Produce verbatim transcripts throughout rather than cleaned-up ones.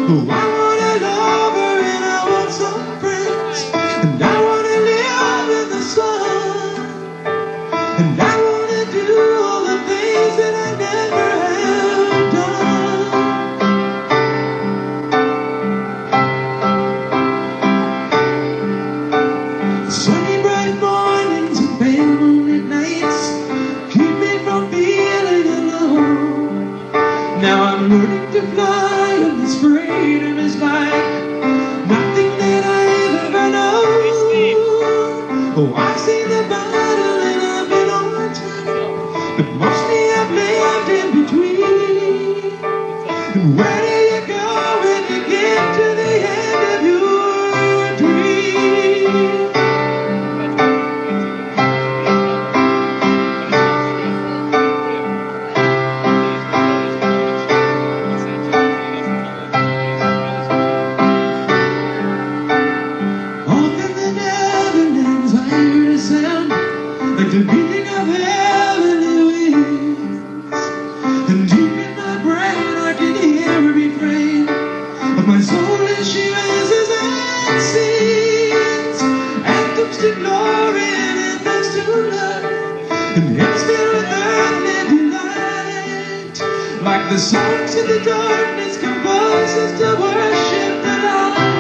Oh, I want a lover and I want some friends, and I want to live in the sun, and I want to do all the things that I never have done. Sunny bright mornings and pale moonlit nights keep me from feeling alone. Now I'm learning to fly, and this freedom is like nothing that I've ever known. Oh, I've seen the battle and I've been on top, but mostly I've lived in between. And where do you go when you get to the end of your dream? Like the beating of heavenly wings, and deep in my brain I can hear a refrain of my soul as she rises and sings anthems to glory and anthems to love, and hymns filled with earthly delight, like the songs in the darkness composes to worship the light.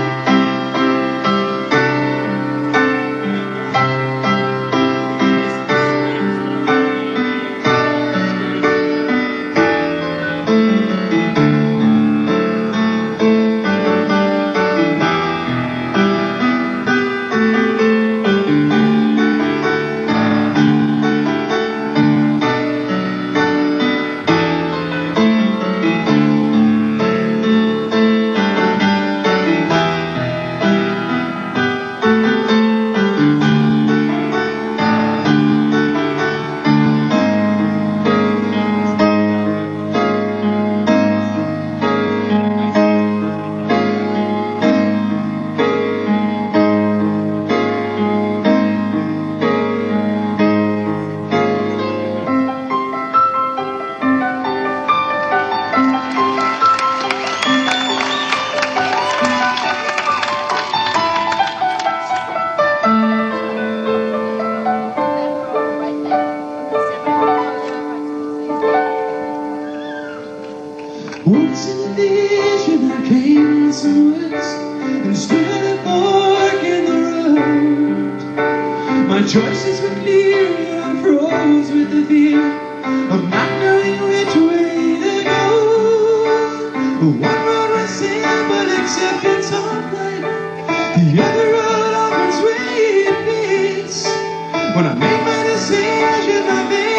Once in a vision I came to some woods and stood a fork in the road. My choices were clear and I froze with the fear of not knowing which way to go. One road was simple, acceptance of life. The other road offered sweet peace. When I made my decision, I made